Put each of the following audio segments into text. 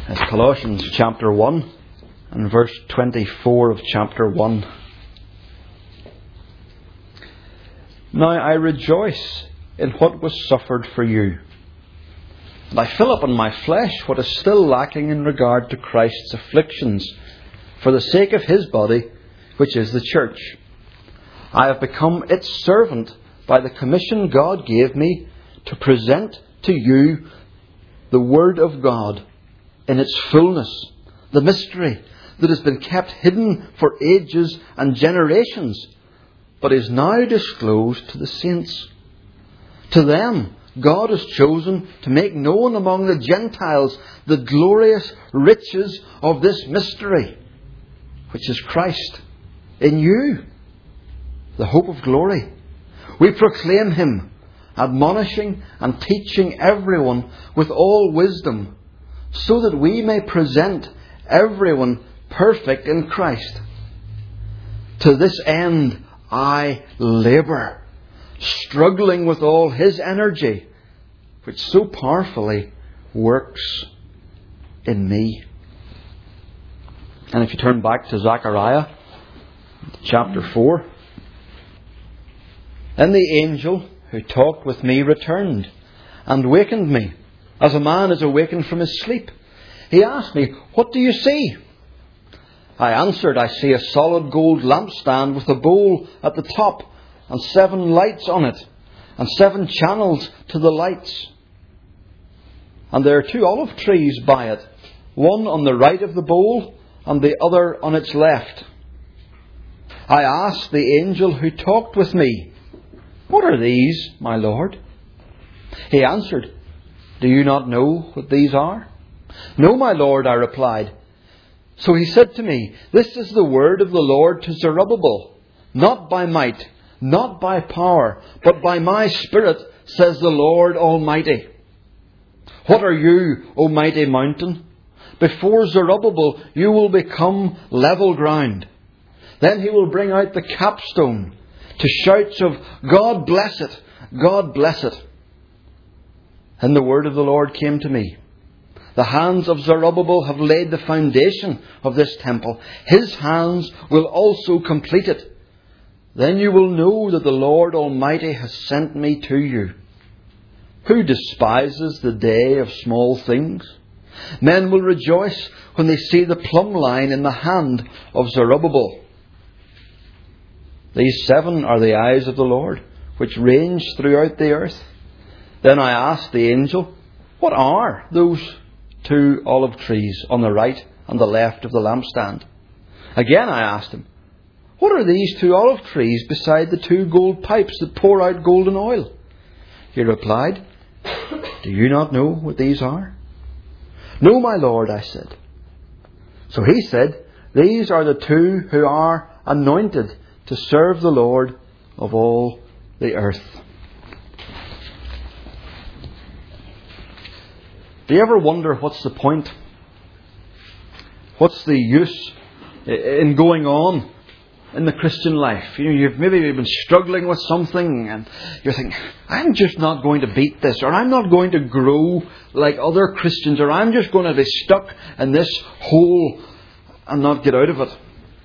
It's Colossians chapter 1 and verse 24 of chapter 1. Now I rejoice in what was suffered for you, and I fill up in my flesh what is still lacking in regard to Christ's afflictions, for the sake of His body, which is the church. I have become its servant by the commission God gave me to present to you the Word of God in its fullness, the mystery that has been kept hidden for ages and generations, but is now disclosed to the saints. To them God has chosen to make known among the Gentiles the glorious riches of this mystery, which is Christ in you, the hope of glory. We proclaim Him, admonishing and teaching everyone with all wisdom, so that we may present everyone perfect in Christ. To this end I labour, struggling with all His energy, which so powerfully works in me. And if you turn back to Zechariah chapter 4, then the angel who talked with me returned and wakened me, as a man is awakened from his sleep. He asked me, "What do you see?" I answered, "I see a solid gold lampstand with a bowl at the top and 7 lights on it, and 7 channels to the lights. And there are 2 olive trees by it, one on the right of the bowl and the other on its left." I asked the angel who talked with me, "What are these, my Lord?" He answered, "Do you not know what these are?" "No, my Lord," I replied. So he said to me, "This is the word of the Lord to Zerubbabel, not by might, not by power, but by my Spirit, says the Lord Almighty. What are you, O mighty mountain? Before Zerubbabel you will become level ground. Then he will bring out the capstone to shouts of, 'God bless it, God bless it.'" And the word of the Lord came to me, "The hands of Zerubbabel have laid the foundation of this temple. His hands will also complete it. Then you will know that the Lord Almighty has sent me to you. Who despises the day of small things? Men will rejoice when they see the plumb line in the hand of Zerubbabel. These 7 are the eyes of the Lord, which range throughout the earth." Then I asked the angel, "What are those 2 olive trees on the right and the left of the lampstand?" Again I asked him, "What are these 2 olive trees beside the 2 gold pipes that pour out golden oil?" He replied, "Do you not know what these are?" "No, my Lord," I said. So he said, "These are the 2 who are anointed to serve the Lord of all the earth." Do you ever wonder what's the point? What's the use in going on in the Christian life? You've maybe been struggling with something and you're thinking, "I'm just not going to beat this," or "I'm not going to grow like other Christians," or "I'm just going to be stuck in this hole and not get out of it."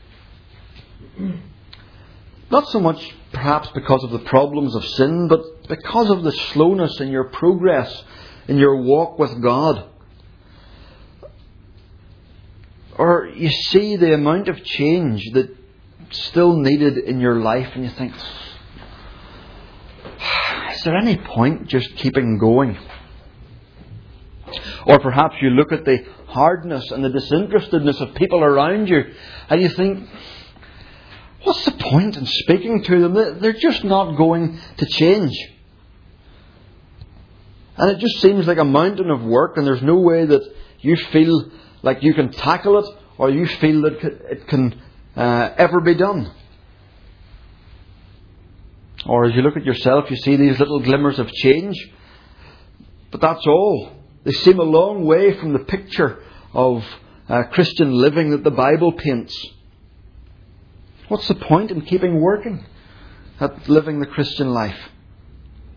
Not so much perhaps because of the problems of sin, but because of the slowness in your progress in your walk with God. Or you see the amount of change that's still needed in your life and you think, "Is there any point just keeping going?" Or perhaps you look at the hardness and the disinterestedness of people around you and you think, "What's the point in speaking to them? They're just not going to change." And it just seems like a mountain of work, and there's no way that you feel like you can tackle it or you feel that it can ever be done. Or as you look at yourself, you see these little glimmers of change, but that's all. They seem a long way from the picture of Christian living that the Bible paints. What's the point in keeping working at living the Christian life?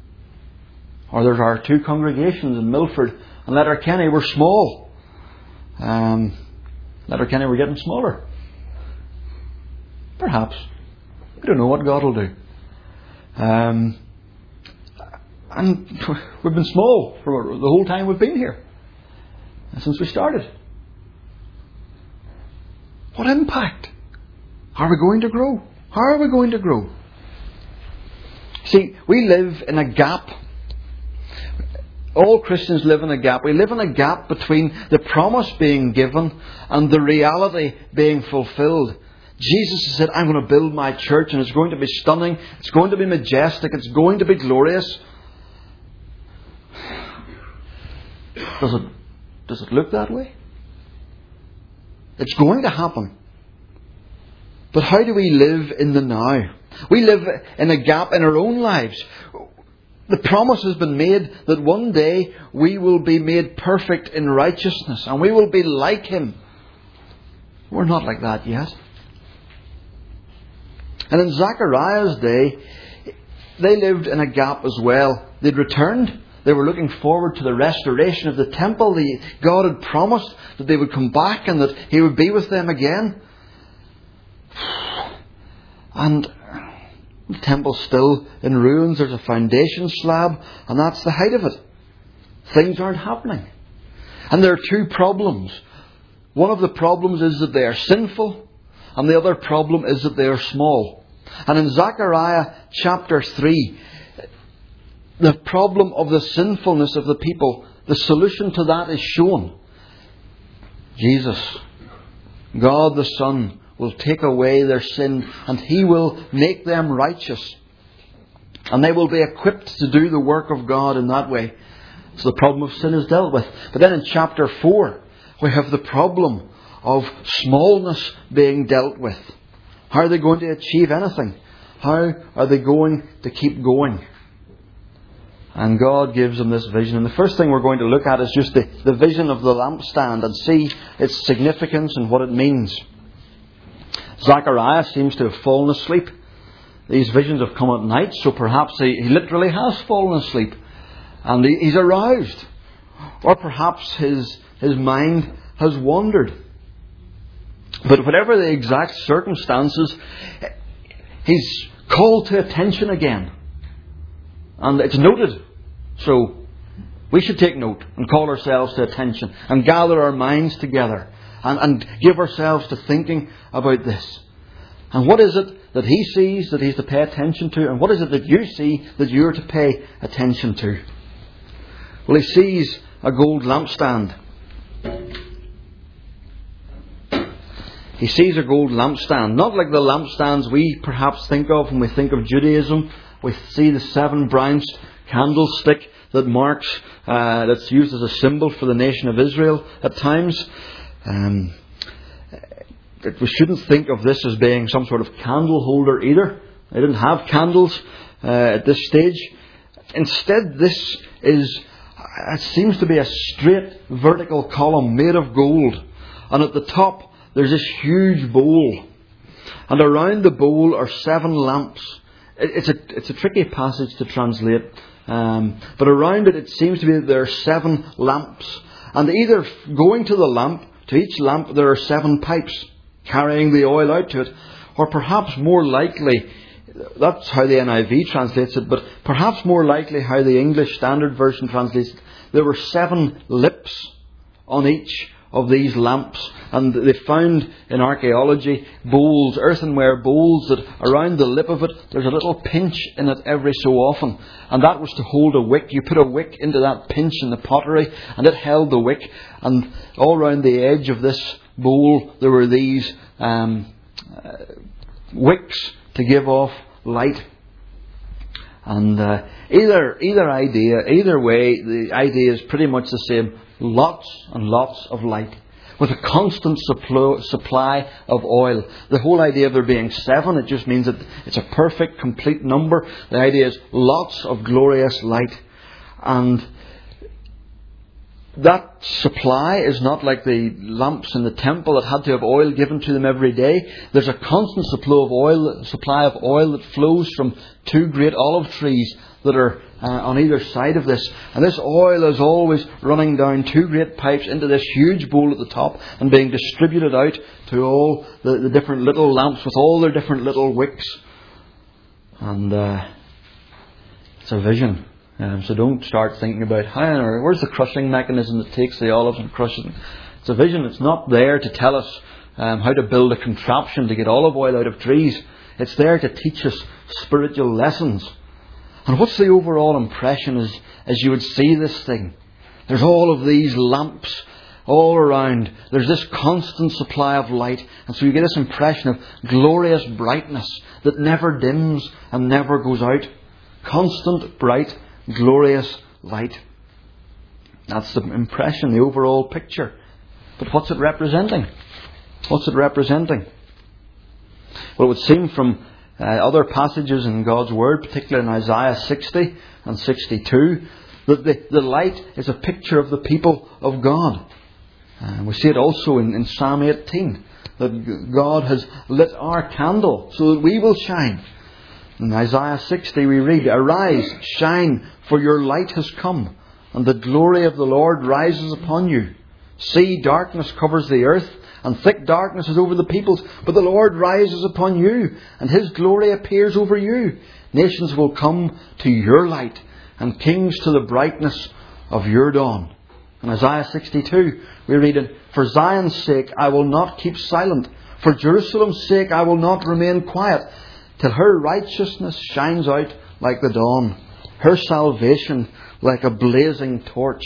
Or there are 2 congregations in Milford and Letterkenny. We're small. Letterkenny were getting smaller. Perhaps. We don't know what God will do. And we've been small for the whole time we've been here. Since we started. What impact? Are we going to grow? How are we going to grow? See, we live in a gap. All Christians live in a gap. We live in a gap between the promise being given and the reality being fulfilled. Jesus has said, I'm going to build my church and it's going to be stunning. It's going to be majestic. It's going to be glorious. Does it look that way? It's going to happen. But how do we live in the now? We live in a gap in our own lives. The promise has been made that one day we will be made perfect in righteousness and we will be like Him. We're not like that yet. And in Zechariah's day, they lived in a gap as well. They'd returned. They were looking forward to the restoration of the temple. God had promised that they would come back and that He would be with them again. And the temple's still in ruins. There's a foundation slab, and that's the height of it. Things aren't happening. And there are two problems. One of the problems is that they are sinful, and the other problem is that they are small. And in Zechariah chapter 3, the problem of the sinfulness of the people, the solution to that is shown. Jesus, God the Son, will take away their sin and He will make them righteous. And they will be equipped to do the work of God in that way. So the problem of sin is dealt with. But then in chapter 4, we have the problem of smallness being dealt with. How are they going to achieve anything? How are they going to keep going? And God gives them this vision. And the first thing we're going to look at is just the vision of the lampstand and see its significance and what it means. Zechariah seems to have fallen asleep. These visions have come at night, so perhaps he literally has fallen asleep. And he's aroused. Or perhaps his mind has wandered. But whatever the exact circumstances, he's called to attention again. And it's noted. So we should take note and call ourselves to attention and gather our minds together and give ourselves to thinking about this. And what is it that he sees that he's to pay attention to? And what is it that you see that you're to pay attention to? Well, he sees a gold lampstand. He sees a gold lampstand. Not like the lampstands we perhaps think of when we think of Judaism. We see the 7-branched candlestick that marks, that's used as a symbol for the nation of Israel at times. We shouldn't think of this as being some sort of candle holder either. They didn't have candles at this stage. Instead, it seems to be a straight vertical column made of gold. And at the top, there's this huge bowl. And around the bowl are 7 lamps. It's a tricky passage to translate. But around it seems to be that there are 7 lamps. And either going to each lamp there are 7 pipes carrying the oil out to it. Or perhaps more likely, that's how the NIV translates it, but perhaps more likely how the English Standard Version translates it, there were 7 lips on each of these lamps. And they found in archaeology bowls, earthenware bowls, that around the lip of it there's a little pinch in it every so often. And that was to hold a wick. You put a wick into that pinch in the pottery and it held the wick. And all around the edge of this bowl there were these wicks to give off light. And either way, the idea is pretty much the same. Lots and lots of light with a constant supply of oil. The whole idea of there being 7, it just means that it's a perfect, complete number. The idea is lots of glorious light. And that supply is not like the lamps in the temple that had to have oil given to them every day. There's a constant supply of oil that flows from 2 great olive trees that are on either side of this. And this oil is always running down 2 great pipes into this huge bowl at the top and being distributed out to all the different little lamps with all their different little wicks. And it's a vision. So don't start thinking about where's the crushing mechanism that takes the olives and crushes them. It's a vision. It's not there to tell us how to build a contraption to get olive oil out of trees. It's there to teach us spiritual lessons. And what's the overall impression as you would see this thing? There's all of these lamps all around. There's this constant supply of light. And so you get this impression of glorious brightness that never dims and never goes out. Constant, bright, glorious light. That's the impression, the overall picture. But what's it representing? What's it representing? Well, it would seem from other passages in God's Word, particularly in Isaiah 60 and 62, that the light is a picture of the people of God. We see it also in Psalm 18, that God has lit our candle so that we will shine. In Isaiah 60 we read, "Arise, shine, for your light has come, and the glory of the Lord rises upon you. See, darkness covers the earth, and thick darkness is over the peoples. But the Lord rises upon you, and His glory appears over you. Nations will come to your light, and kings to the brightness of your dawn." In Isaiah 62 we read, "For Zion's sake I will not keep silent. For Jerusalem's sake I will not remain quiet, till her righteousness shines out like the dawn, her salvation like a blazing torch."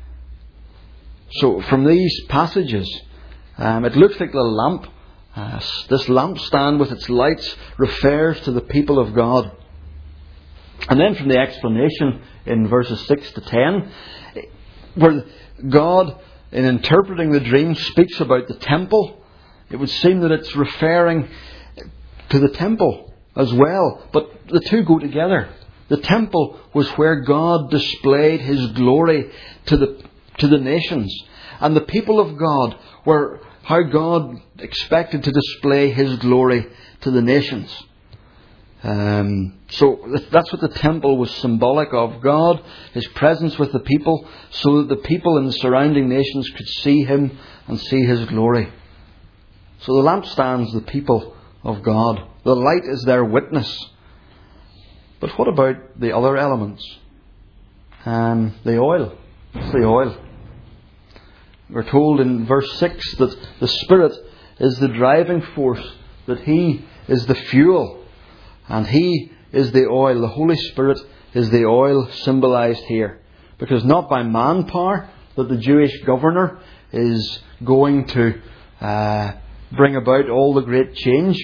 So from these passages, it looks like the lamp, this lampstand with its lights, refers to the people of God. And then from the explanation in verses 6 to 10, where God, in interpreting the dream, speaks about the temple, it would seem that it's referring to the temple as well. But the two go together. The temple was where God displayed His glory to the nations. And the people of God were how God expected to display His glory to the nations. So that's what the temple was symbolic of. God, His presence with the people, so that the people in the surrounding nations could see Him and see His glory. So the lampstand's the people of God. The light is their witness. But what about the other elements? The oil. What's the oil? We're told in verse 6 that the Spirit is the driving force, that He is the fuel, and He is the oil. The Holy Spirit is the oil symbolised here. Because not by manpower that the Jewish governor is going to bring about all the great change.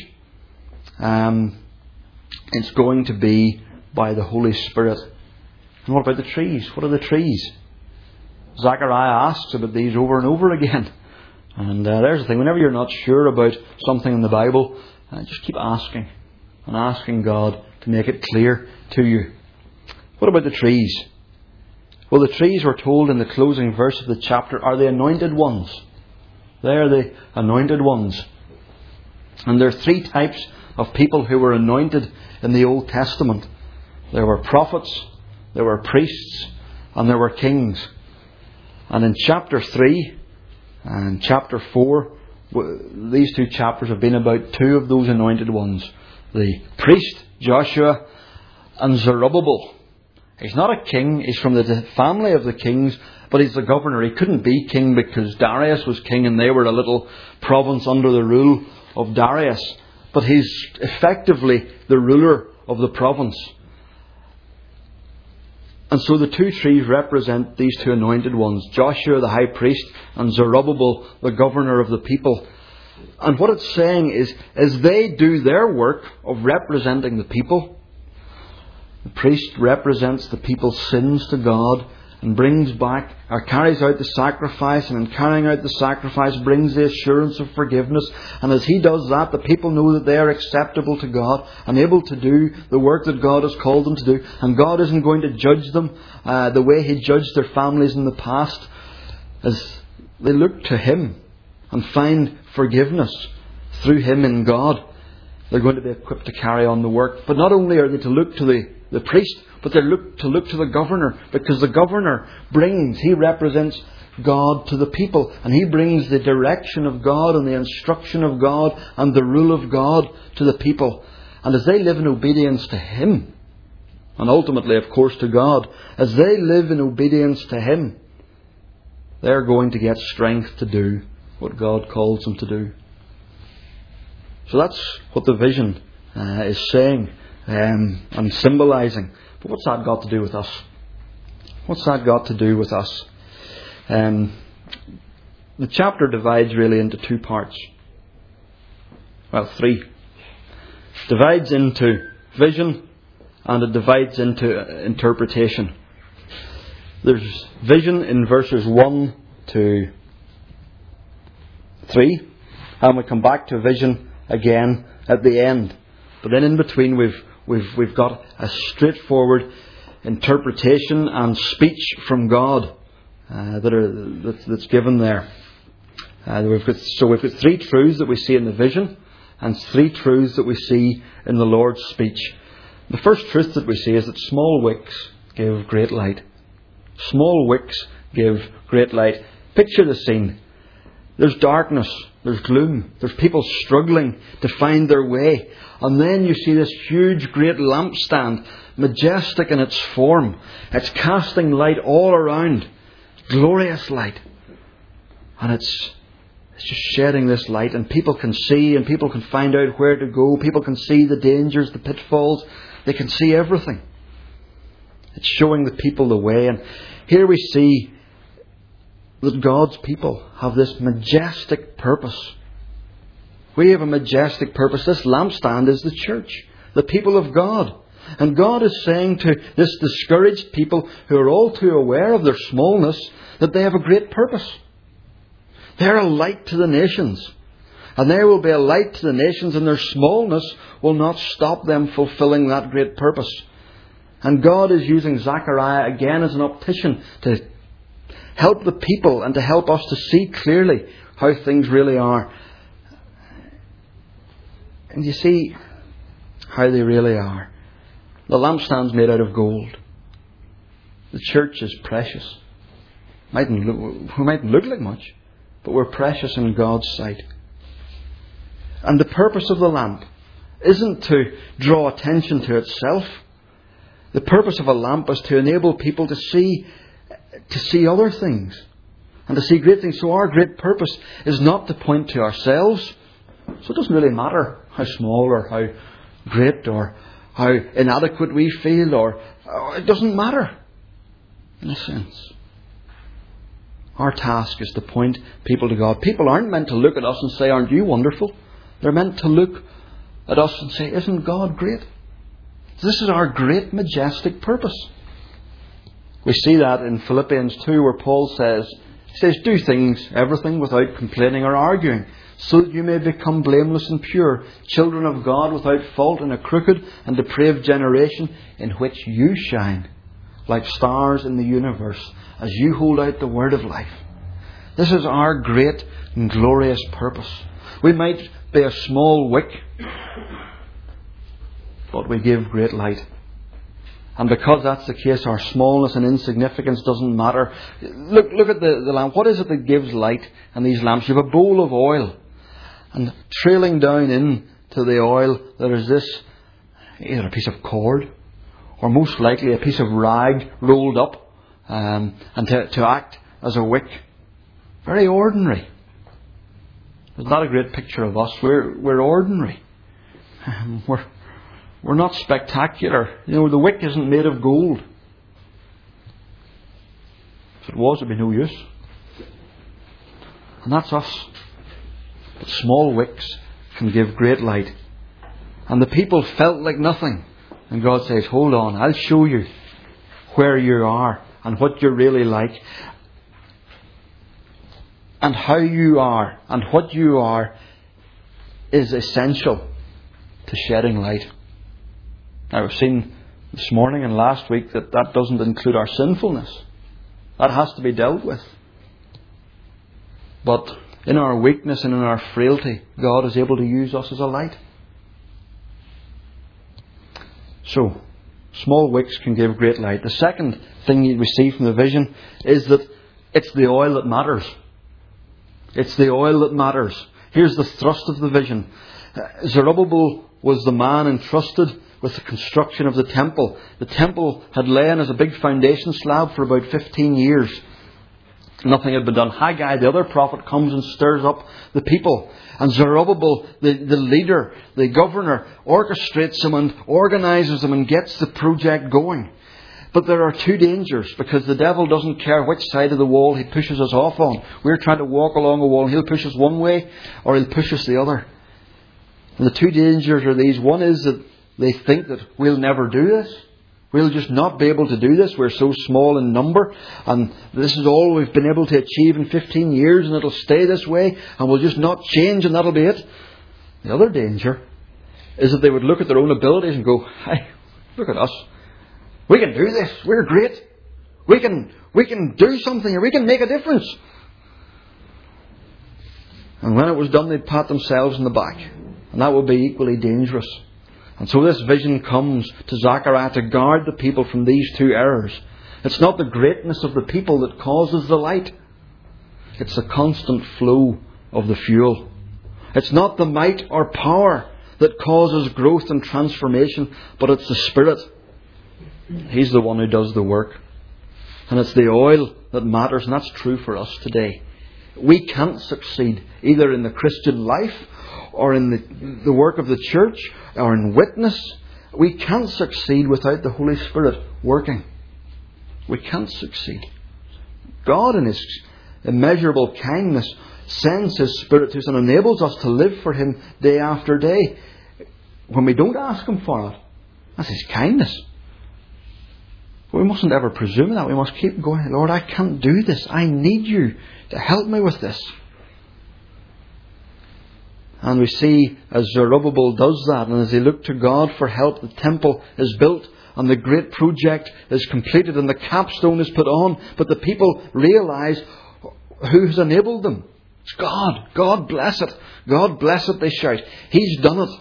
It's going to be by the Holy Spirit. And what about the trees? What are the trees? Zechariah asks about these over and over again. And there's the thing. Whenever you're not sure about something in the Bible, just keep asking. And asking God to make it clear to you. What about the trees? Well, the trees, we're told in the closing verse of the chapter, are the anointed ones. They are the anointed ones. And there are 3 types of people who were anointed in the Old Testament. There were prophets, there were priests, and there were kings. And in chapter 3 and chapter 4, these 2 chapters have been about 2 of those anointed ones. The priest, Joshua, and Zerubbabel. He's not a king, he's from the family of the kings, but he's the governor. He couldn't be king because Darius was king and they were a little province under the rule of Darius. But he's effectively the ruler of the province. And so the 2 trees represent these 2 anointed ones. Joshua the high priest and Zerubbabel the governor of the people. And what it's saying is, as they do their work of representing the people, the priest represents the people's sins to God and brings back, or carries out the sacrifice, and in carrying out the sacrifice brings the assurance of forgiveness. And as he does that, the people know that they are acceptable to God and able to do the work that God has called them to do. And God isn't going to judge them the way He judged their families in the past. as they look to Him and find forgiveness through Him in God, they're going to be equipped to carry on the work. But not only are they to look to the priest, but they're to look to the governor, because the governor he represents God to the people, and he brings the direction of God and the instruction of God and the rule of God to the people. And as they live in obedience to Him, and ultimately, of course, to God, as they live in obedience to Him, they're going to get strength to do what God calls them to do. So that's what the vision is saying and symbolising. But what's that got to do with us? What's that got to do with us? The chapter divides really into two parts. Well, three. It divides into vision and it divides into interpretation. There's vision in verses 1 to 3, and we come back to vision again at the end. But then in between we've got a straightforward interpretation and speech from God that's given there. We've got three truths that we see in the vision and three truths that we see in the Lord's speech. The first truth that we see is that small wicks give great light. Small wicks give great light. Picture the scene. There's darkness, there's gloom, there's people struggling to find their way. And then you see this huge, great lampstand, majestic in its form. It's casting light all around. Glorious light. And it's just shedding this light, and people can see and people can find out where to go. People can see the dangers, the pitfalls. They can see everything. It's showing the people the way. And here we see that God's people have this majestic purpose. We have a majestic purpose. This lampstand is the church, the people of God. And God is saying to this discouraged people who are all too aware of their smallness that they have a great purpose. They're a light to the nations. And they will be a light to the nations, and their smallness will not stop them fulfilling that great purpose. And God is using Zechariah again as an optician to help the people and to help us to see clearly how things really are. And you see how they really are. The lampstand's made out of gold. The church is precious. We mightn't look like much, but we're precious in God's sight. And the purpose of the lamp isn't to draw attention to itself. The purpose of a lamp is to enable people to see other things and to see great things. So our great purpose is not to point to ourselves. So it doesn't really matter how small or how great or how inadequate we feel, or it doesn't matter in a sense. Our task is to point people to God. People aren't meant to look at us and say, "Aren't you wonderful?" They're meant to look at us and say, "Isn't God great?" This is our great, majestic purpose. We see that in Philippians 2, where Paul says, "Do everything without complaining or arguing, so that you may become blameless and pure, children of God without fault in a crooked and depraved generation, in which you shine like stars in the universe, as you hold out the word of life." This is our great and glorious purpose. We might be a small wick, but we give great light. And because that's the case, our smallness and insignificance doesn't matter. Look at the lamp. What is it that gives light in these lamps? You have a bowl of oil, and trailing down into the oil there is this, either a piece of cord or most likely a piece of rag rolled up and to act as a wick. Very ordinary. It's not a great picture of us. We're ordinary. We're not spectacular. The wick isn't made of gold. If it was, it'd be no use. And that's us. But small wicks can give great light. And the people felt like nothing. And God says, "Hold on, I'll show you where you are and what you're really like. And how you are and what you are is essential to shedding light." Now, we've seen this morning and last week that doesn't include our sinfulness. That has to be dealt with. But in our weakness and in our frailty, God is able to use us as a light. So, small wicks can give great light. The second thing we see from the vision is that it's the oil that matters. It's the oil that matters. Here's the thrust of the vision. Zerubbabel was the man entrusted with the construction of the temple. The temple had lain as a big foundation slab for about 15 years. Nothing had been done. Haggai, the other prophet, comes and stirs up the people. And Zerubbabel, the leader, the governor, orchestrates them and organises them and gets the project going. But there are two dangers, because the devil doesn't care which side of the wall he pushes us off on. We're trying to walk along a wall, and he'll push us one way or he'll push us the other. And the two dangers are these. One is that they think that we'll never do this. We'll just not be able to do this. We're so small in number, and this is all we've been able to achieve in 15 years, and it'll stay this way, and we'll just not change, and that'll be it. The other danger is that they would look at their own abilities and go, "Hey, look at us. We can do this. We're great. We can do something, or we can make a difference." And when it was done, they'd pat themselves on the back, and that would be equally dangerous. And so this vision comes to Zechariah to guard the people from these two errors. It's not the greatness of the people that causes the light. It's the constant flow of the fuel. It's not the might or power that causes growth and transformation, but it's the Spirit. He's the one who does the work. And it's the oil that matters, and that's true for us today. We can't succeed either in the Christian life or in the work of the church or in witness. We can't succeed without the Holy Spirit working. We can't succeed. God, in His immeasurable kindness, sends His Spirit to us and enables us to live for Him day after day. When we don't ask Him for it, that's His kindness. But we mustn't ever presume that. We must keep going, "Lord, I can't do this. I need You to help me with this." And we see as Zerubbabel does that, and as they look to God for help, the temple is built and the great project is completed and the capstone is put on. But the people realise who has enabled them. It's God. God bless it. God bless it, they shout. He's done it.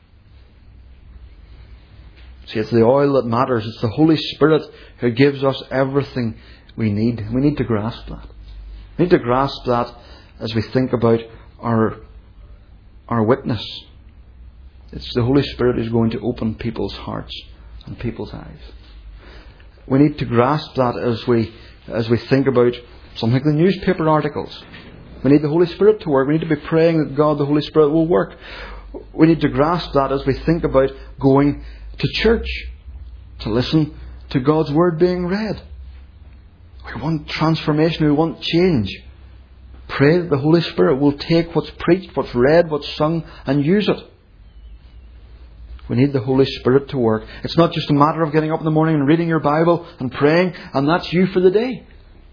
See, it's the oil that matters. It's the Holy Spirit who gives us everything we need. We need to grasp that. We need to grasp that as we think about our witness. It's the Holy Spirit who's going to open people's hearts and people's eyes. We need to grasp that as we think about something like the newspaper articles. We need the Holy Spirit to work. We need to be praying that God, the Holy Spirit, will work. We need to grasp that as we think about going to church, to listen to God's Word being read. We want transformation. We want change. Pray that the Holy Spirit will take what's preached, what's read, what's sung, and use it. We need the Holy Spirit to work. It's not just a matter of getting up in the morning and reading your Bible and praying, and that's you for the day.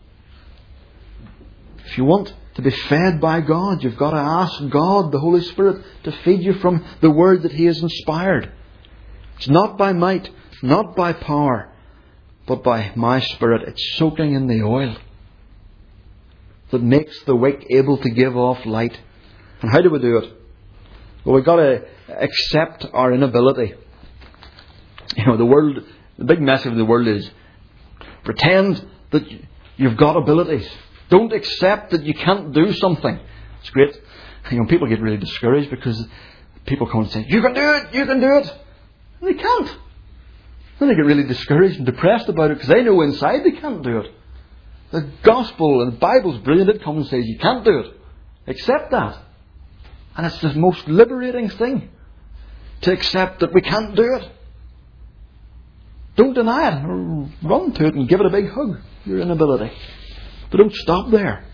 If you want to be fed by God, you've got to ask God, the Holy Spirit, to feed you from the Word that He has inspired. It's not by might, not by power, but by my Spirit. It's soaking in the oil that makes the wick able to give off light. And how do we do it? Well, we've got to accept our inability. You know, the big message of the world is pretend that you've got abilities. Don't accept that you can't do something. It's great. You know, people get really discouraged because people come and say, "You can do it, you can do it." And they can't. Then they get really discouraged and depressed about it because they know inside they can't do it. The gospel and the Bible's brilliant. It comes and says you can't do it. Accept that. And it's the most liberating thing to accept that we can't do it. Don't deny it. Run to it and give it a big hug, your inability. But don't stop there.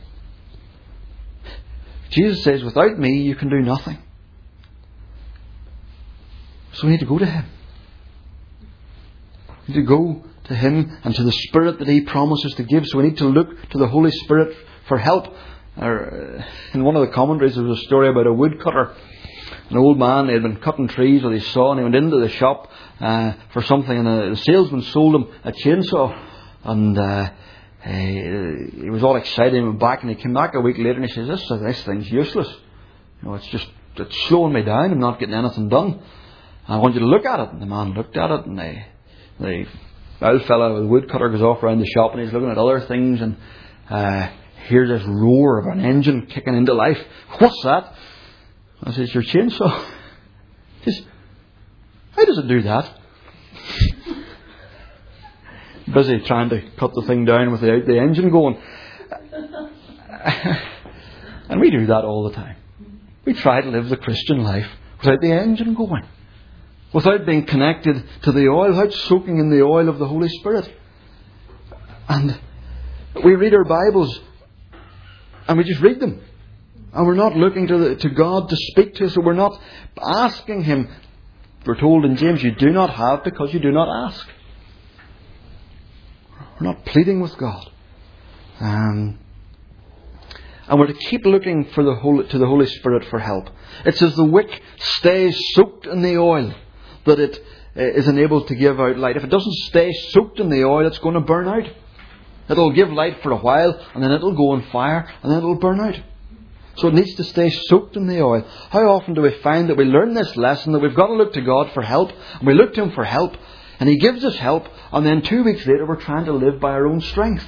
Jesus says, without me you can do nothing. So we need to go to Him. We need to go to Him and to the Spirit that He promises to give. So we need to look to the Holy Spirit for help. In one of the commentaries there was a story about a woodcutter. An old man, he had been cutting trees with his saw, and he went into the shop for something, and the salesman sold him a chainsaw. And he was all excited and went back, and he came back a week later and he says, this thing's useless. It's slowing me down. I'm not getting anything done. I want you to look at it. And the man looked at it, and the old fella with the woodcutter goes off around the shop, and he's looking at other things, and hears this roar of an engine kicking into life. What's that? I says, your chainsaw. He says, how does it do that? Busy trying to cut the thing down without the engine going. And we do that all the time. We try to live the Christian life without the engine going, without being connected to the oil, without soaking in the oil of the Holy Spirit. And we read our Bibles and we just read them. And we're not looking to God to speak to us. So we're not asking Him. We're told in James, you do not have because you do not ask. We're not pleading with God. And we're to keep looking to the Holy Spirit for help. It says the wick stays soaked in the oil, that it is enabled to give out light. If it doesn't stay soaked in the oil, it's going to burn out. It'll give light for a while, and then it'll go on fire, and then it'll burn out. So it needs to stay soaked in the oil. How often do we find that we learn this lesson, that we've got to look to God for help, and we look to Him for help, and He gives us help, and then 2 weeks later we're trying to live by our own strength.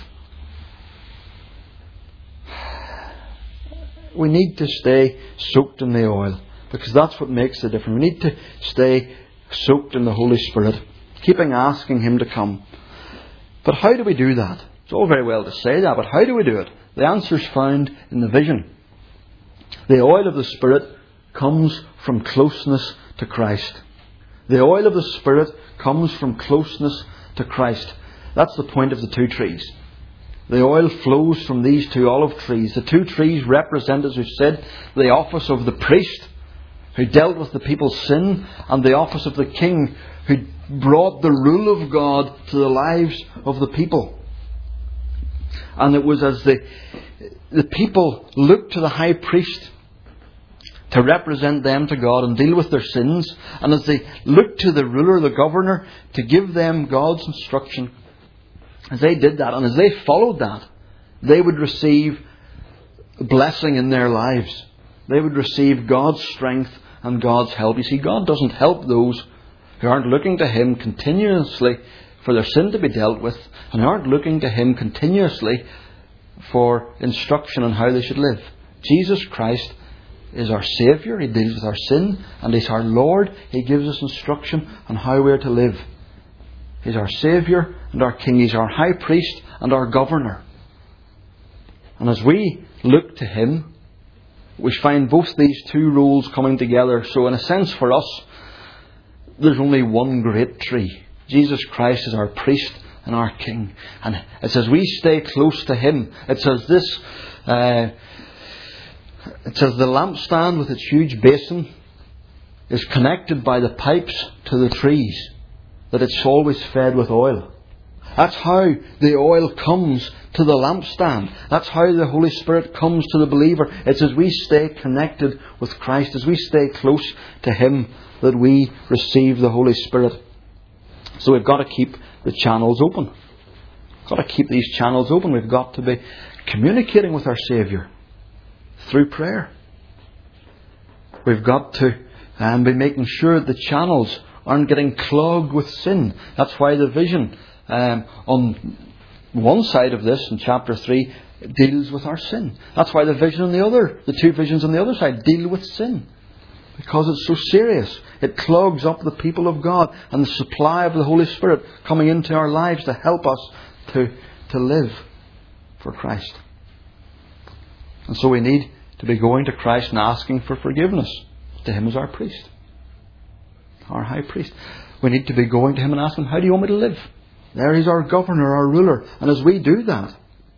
We need to stay soaked in the oil, because that's what makes the difference. We need to stay soaked in the Holy Spirit, keeping asking Him to come. But how do we do that? It's all very well to say that, but how do we do it? The answer is found in the vision. The oil of the Spirit comes from closeness to Christ. The oil of the Spirit comes from closeness to Christ. That's the point of the two trees. The oil flows from these two olive trees. The two trees represent, as we've said, the office of the priest who dealt with the people's sin, and the office of the king who brought the rule of God to the lives of the people. And it was as the people looked to the high priest to represent them to God and deal with their sins, and as they looked to the ruler, the governor, to give them God's instruction, as they did that and as they followed that, they would receive blessing in their lives. They would receive God's strength and God's help. You see, God doesn't help those who aren't looking to Him continuously for their sin to be dealt with, and aren't looking to Him continuously for instruction on how they should live. Jesus Christ is our Saviour. He deals with our sin, and He's our Lord. He gives us instruction on how we are to live. He's our Saviour and our King. He's our High Priest and our Governor. And as we look to Him, we find both these two roles coming together. So in a sense for us, there's only one great tree. Jesus Christ is our Priest and our King. And it says we stay close to Him. It says this, it says the lampstand with its huge basin is connected by the pipes to the trees, that it's always fed with oil. That's how the oil comes to the lampstand. That's how the Holy Spirit comes to the believer. It's as we stay connected with Christ, as we stay close to Him, that we receive the Holy Spirit. So we've got to keep the channels open. We've got to keep these channels open. We've got to be communicating with our Saviour through prayer. We've got to be making sure the channels aren't getting clogged with sin. That's why the vision on one side of this, in chapter 3, deals with our sin. That's why the vision on the two visions on the other side, deal with sin. Because it's so serious. It clogs up the people of God, and the supply of the Holy Spirit coming into our lives to help us to live for Christ. And so we need to be going to Christ and asking for forgiveness to Him as our priest, our high priest. We need to be going to Him and asking, how do you want me to live? There He's our governor, our ruler. And as we do that,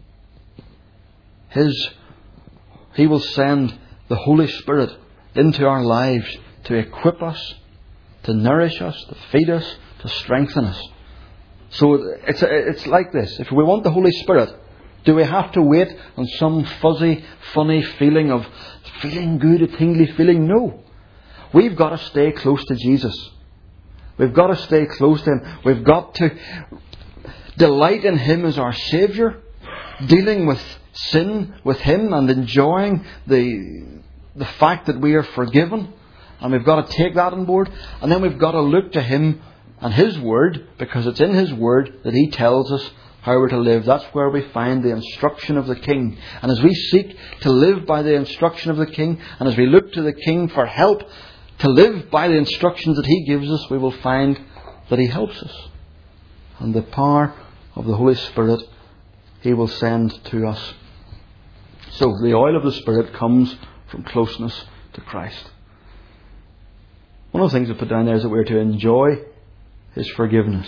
He will send the Holy Spirit into our lives to equip us, to nourish us, to feed us, to strengthen us. So it's like this. If we want the Holy Spirit, do we have to wait on some fuzzy, funny feeling of feeling good, a tingly feeling? No. We've got to stay close to Jesus. We've got to stay close to Him. We've got to delight in Him as our Saviour, dealing with sin with Him and enjoying the fact that we are forgiven. And we've got to take that on board. And then we've got to look to Him and His Word, because it's in His Word that He tells us how we're to live. That's where we find the instruction of the King. And as we seek to live by the instruction of the King, and as we look to the King for help to live by the instructions that He gives us, we will find that He helps us. And the power of the Holy Spirit He will send to us. So the oil of the Spirit comes from closeness to Christ. One of the things I put down there is that we're to enjoy His forgiveness.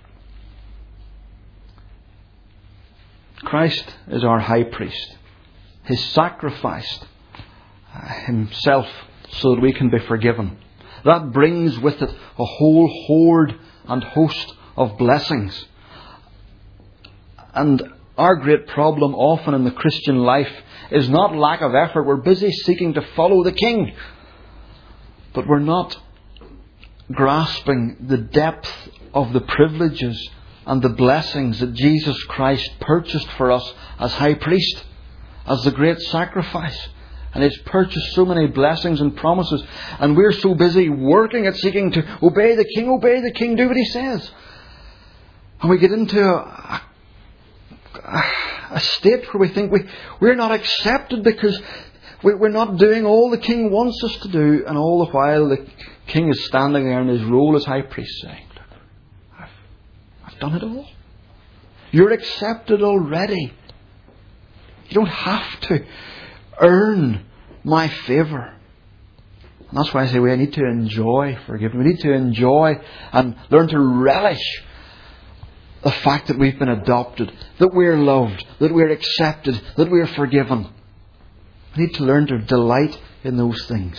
Christ is our high priest. He sacrificed Himself so that we can be forgiven. That brings with it a whole horde and host of blessings. And our great problem often in the Christian life is not lack of effort. We're busy seeking to follow the King, but we're not grasping the depth of the privileges and the blessings that Jesus Christ purchased for us as high priest, as the great sacrifice. And He's purchased so many blessings and promises. And we're so busy working at seeking to obey the King, do what He says. And we get into a state where we think we're not accepted because we're not doing all the King wants us to do. And all the while the King is standing there in His role as high priest saying, look, I've done it all. You're accepted already. You don't have to earn my favour. And that's why I say we need to enjoy forgiveness. We need to enjoy and learn to relish the fact that we've been adopted, that we're loved, that we're accepted, that we're forgiven. We need to learn to delight in those things.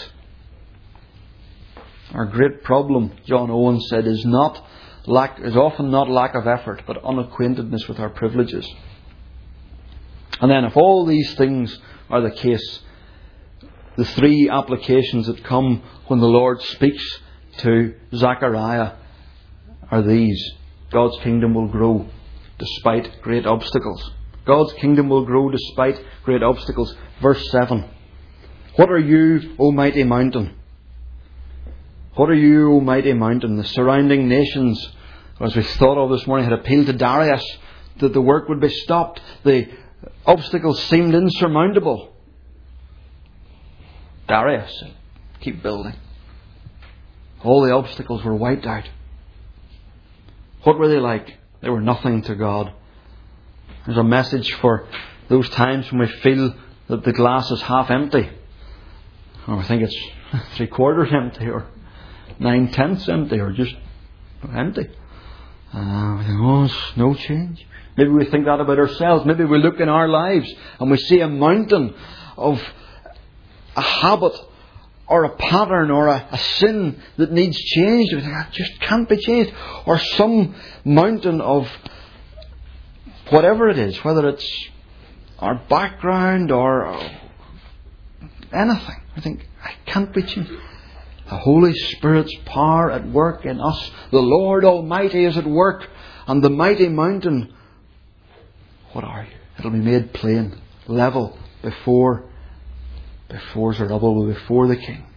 Our great problem, John Owen said, is often not lack of effort, but unacquaintedness with our privileges. And then if all these things are the case, the three applications that come when the Lord speaks to Zechariah are these. God's kingdom will grow despite great obstacles. God's kingdom will grow despite great obstacles. Verse 7. What are you, O mighty mountain? What are you, O mighty mountain? The surrounding nations, as we thought of this morning, had appealed to Darius that the work would be stopped. The obstacles seemed insurmountable. Darius said, keep building. All the obstacles were wiped out. What were they like? They were nothing to God. There's a message for those times when we feel that the glass is half empty. Or we think it's 3/4 empty, or 9/10 empty, or just empty. We think, it's no change. Maybe we think that about ourselves. Maybe we look in our lives and we see a mountain of a habit or a pattern or a sin that needs changed. We think, that just can't be changed. Or some mountain of whatever it is, whether it's our background or anything. I think, it can't be changed. The Holy Spirit's power at work in us. The Lord Almighty is at work. And the mighty mountain, what are you? It'll be made plain, level before Zerubbabel, before the King.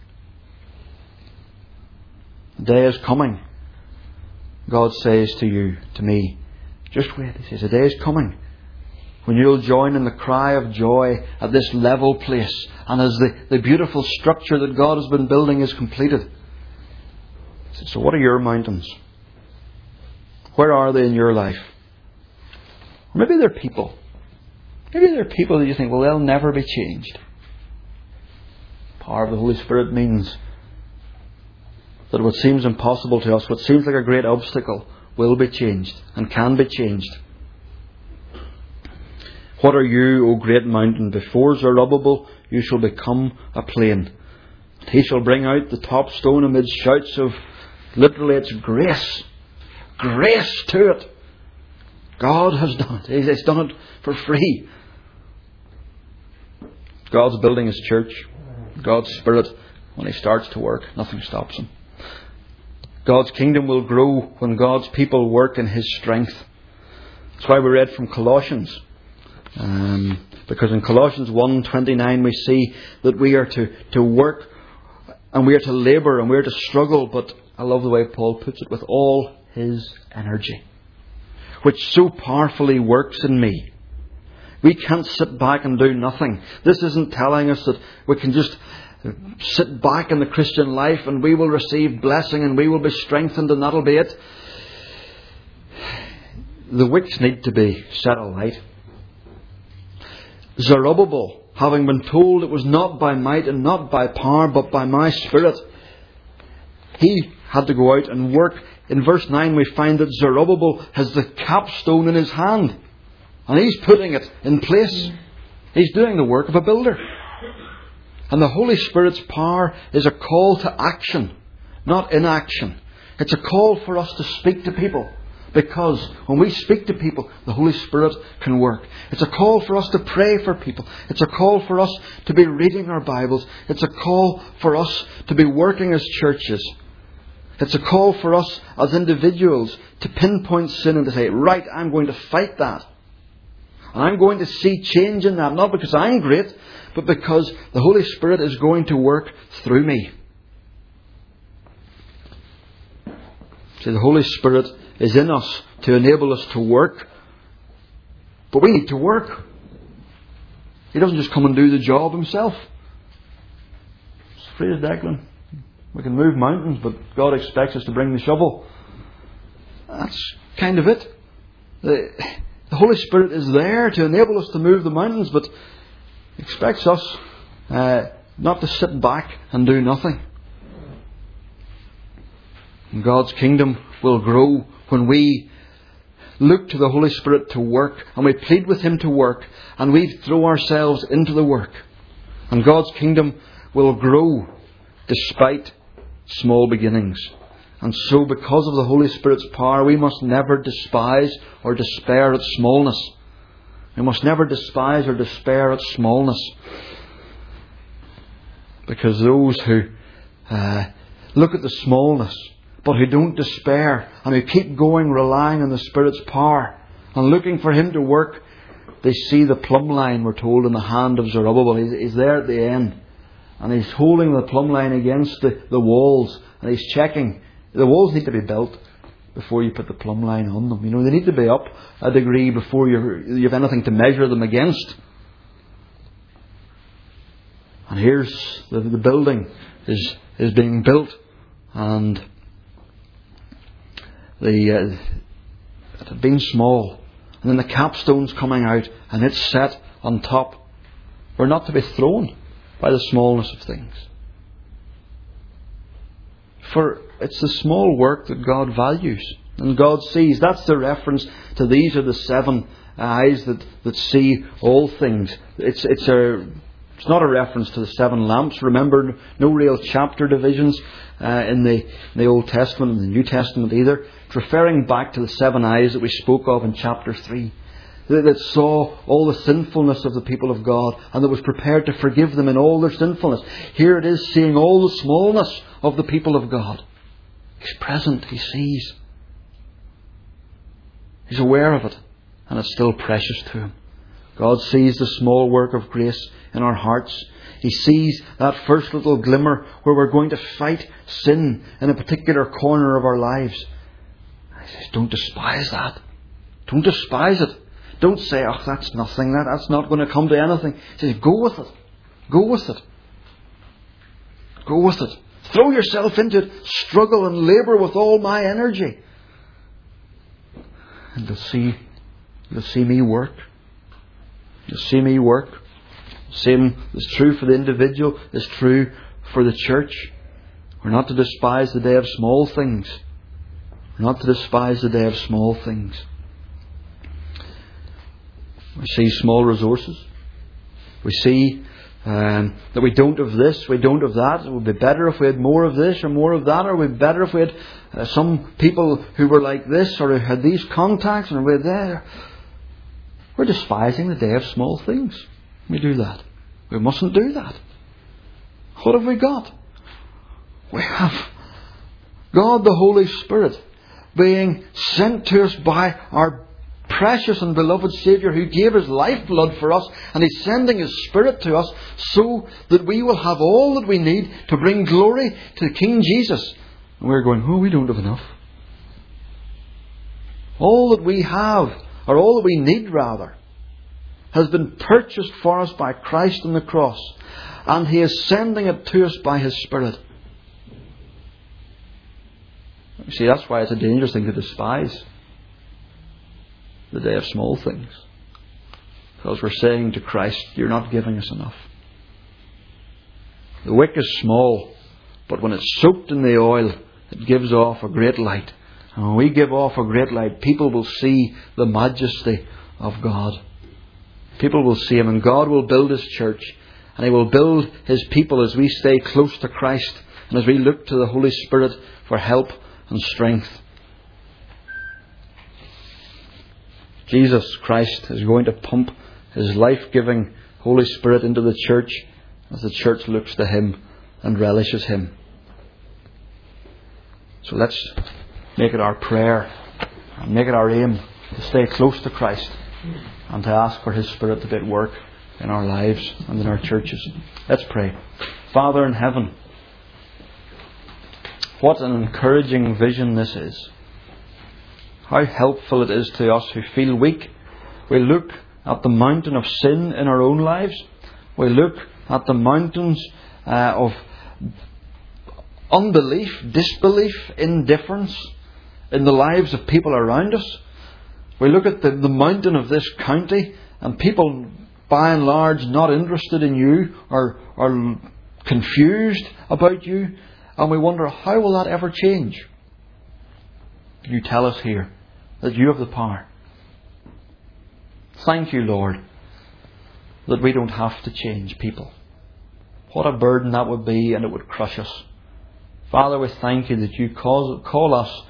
The day is coming. God says to you, to me, just wait. He says, the day is coming when you'll join in the cry of joy at this level place, and as the beautiful structure that God has been building is completed. He said, so what are your mountains? Where are they in your life? Or maybe they're people. Maybe they're people that you think, well, they'll never be changed. The power of the Holy Spirit means that what seems impossible to us, what seems like a great obstacle, will be changed and can be changed. What are you, O great mountain? Before Zerubbabel you shall become a plain. He shall bring out the top stone amid shouts of, literally it's grace. Grace to it. God has done it. He's done it for free. God's building His church. God's Spirit, when He starts to work, nothing stops Him. God's kingdom will grow when God's people work in His strength. That's why we read from Colossians. Because in Colossians 1:29 we see that we are to work and we are to labour and we are to struggle, but I love the way Paul puts it, with all his energy, which so powerfully works in me. We can't sit back and do nothing. This isn't telling us that we can just sit back in the Christian life and we will receive blessing and we will be strengthened and that'll be it. The wicks need to be set alight. Zerubbabel, having been told it was not by might and not by power but by my Spirit, he had to go out and work. In verse 9 we find that Zerubbabel has the capstone in his hand and he's putting it in place. He's doing the work of a builder. And the Holy Spirit's power is a call to action, not inaction. It's a call for us to speak to people. Because when we speak to people, the Holy Spirit can work. It's a call for us to pray for people. It's a call for us to be reading our Bibles. It's a call for us to be working as churches. It's a call for us as individuals to pinpoint sin and to say, right, I'm going to fight that. And I'm going to see change in that. Not because I'm great, but because the Holy Spirit is going to work through me. See, the Holy Spirit is in us to enable us to work. But we need to work. He doesn't just come and do the job himself. It's free as Declan. We can move mountains, but God expects us to bring the shovel. That's kind of it. The Holy Spirit is there to enable us to move the mountains, but He expects us not to sit back and do nothing. And God's kingdom will grow when we look to the Holy Spirit to work and we plead with Him to work and we throw ourselves into the work. And God's kingdom will grow despite small beginnings. And so because of the Holy Spirit's power, we must never despise or despair at smallness. We must never despise or despair at smallness. Because those who look at the smallness but who don't despair and who keep going relying on the Spirit's power and looking for Him to work, they see the plumb line, we're told, in the hand of Zerubbabel. He's there at the end and he's holding the plumb line against the walls and he's checking. The walls need to be built before you put the plumb line on them. You know, they need to be up a degree before you have anything to measure them against. And here's the building is being built, and it had been small, and then the capstone's coming out and it's set on top. We're not to be thrown by the smallness of things. For it's the small work that God values and God sees. That's the reference to these are the 7 eyes that see all things. It's not a reference to the 7 lamps. Remember, no real chapter divisions in the Old Testament and the New Testament either. It's referring back to the 7 eyes that we spoke of in chapter 3. That saw all the sinfulness of the people of God and that was prepared to forgive them in all their sinfulness. Here it is seeing all the smallness of the people of God. He's present. He sees. He's aware of it. And it's still precious to Him. God sees the small work of grace in our hearts. He sees that first little glimmer where we're going to fight sin in a particular corner of our lives. And He says, don't despise that. Don't despise it. Don't say, oh, that's nothing. That's not going to come to anything. He says, go with it. Go with it. Go with it. Throw yourself into it. Struggle and labour with all my energy. And you'll see me work. You'll see me work. Same is true for the individual. Is true for the church. We're not to despise the day of small things. We're not to despise the day of small things. We see small resources. We see that we don't have this, we don't have that. It would be better if we had more of this or more of that, or it would be better if we had some people who were like this or who had these contacts and we're there. We're despising the day of small things. We do that. We mustn't do that. What have we got? We have God the Holy Spirit being sent to us by our precious and beloved Saviour who gave His lifeblood for us, and He's sending His Spirit to us so that we will have all that we need to bring glory to King Jesus. And we're going, oh, we don't have enough. All that we have, or all that we need rather, has been purchased for us by Christ on the cross, and He is sending it to us by His Spirit. You see, that's why it's a dangerous thing to despise the day of small things. Because we're saying to Christ, you're not giving us enough. The wick is small, but when it's soaked in the oil, it gives off a great light. And when we give off a great light, people will see the majesty of God. People will see Him, and God will build His church, and He will build His people as we stay close to Christ and as we look to the Holy Spirit for help and strength. Jesus Christ is going to pump His life-giving Holy Spirit into the church as the church looks to Him and relishes Him. So let's make it our prayer and make it our aim to stay close to Christ and to ask for His Spirit to be at work in our lives and in our churches. Let's pray. Father in heaven, what an encouraging vision this is. How helpful it is to us who feel weak. We look at the mountain of sin in our own lives. We look at the mountains of unbelief, disbelief, indifference in the lives of people around us. We look at the mountain of this county, and people by and large not interested in you or confused about you. And we wonder, how will that ever change? You tell us here that you have the power. Thank you, Lord, that we don't have to change people. What a burden that would be, and it would crush us. Father, we thank you that you call us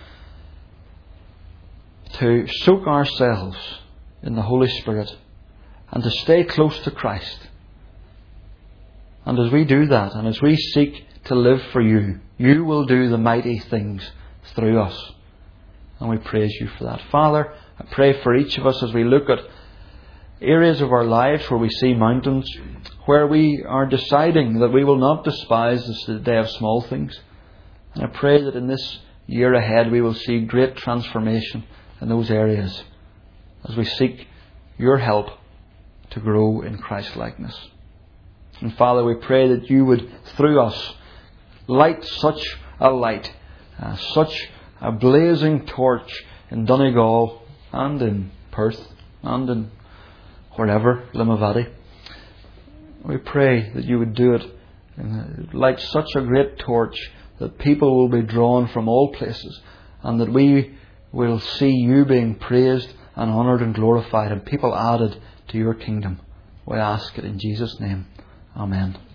to soak ourselves in the Holy Spirit and to stay close to Christ. And as we do that, and as we seek to live for you, you will do the mighty things through us. And we praise you for that. Father, I pray for each of us as we look at areas of our lives where we see mountains, where we are deciding that we will not despise the day of small things. And I pray that in this year ahead we will see great transformation in those areas as we seek your help to grow in Christ-likeness. And Father, we pray that you would, through us, light such a light, such a blazing torch in Donegal and in Perth and in wherever, Limavady. We pray that you would do it like such a great torch that people will be drawn from all places, and that we will see you being praised and honoured and glorified, and people added to your kingdom. We ask it in Jesus' name. Amen.